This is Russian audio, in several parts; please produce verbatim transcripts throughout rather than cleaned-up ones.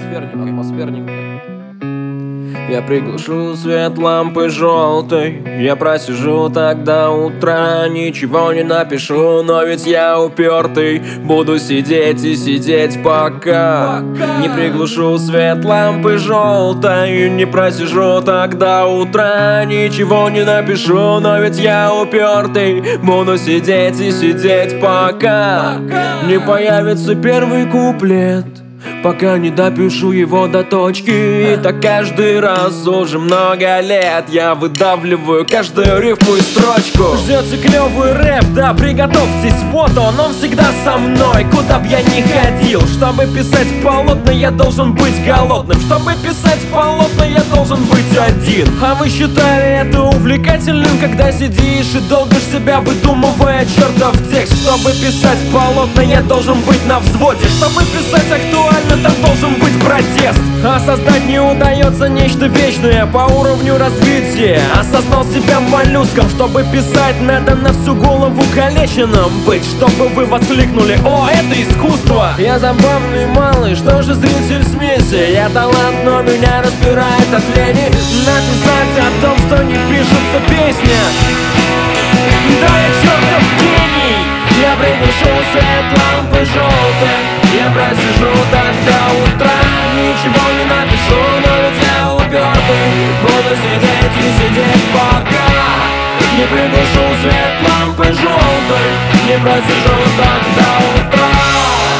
атмосферненько, атмосферненько. Я приглушу свет лампы желтой, я просижу так до утра, ничего не напишу, но ведь я упертый, буду сидеть и сидеть пока. Не приглушу свет лампы желтой, не просижу так до утра, ничего не напишу, но ведь я упертый, буду сидеть и сидеть пока. Не появится первый куплет, пока не допишу его до точки. И так каждый раз уже много лет я выдавливаю каждую рифму и строчку. Ждется клевый рэп, да, приготовьтесь, вот он, он всегда со мной, куда б я ни ходил. Чтобы писать полотна, я должен быть голодным. Чтобы писать полотна, я должен быть один. А вы считали это увлекательным, когда сидишь и долбишь себя, выдумывая чертов текст? Чтобы писать полотна, я должен быть на взводе. Чтобы писать актуально, там должен быть протест. А создать не удается нечто вечное по уровню развития. Осознал себя моллюском. Чтобы писать, надо на всю голову калеченным быть, чтобы вы воскликнули: о, это искусство! Я забавный малый, что же зритель смеси? Я талант, но меня распирает от лени написать о том, что не пишется песня. Да, я чертов гений. Я приглушу свет лампы желтой, я просижу так до утра, ничего не напишу, но ведь я упертый, буду сидеть и сидеть пока. Не приглушу свет лампы желтой, не просижу так до утра.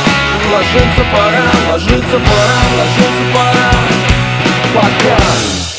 Ложиться пора, ложиться пора, ложиться пора, пока.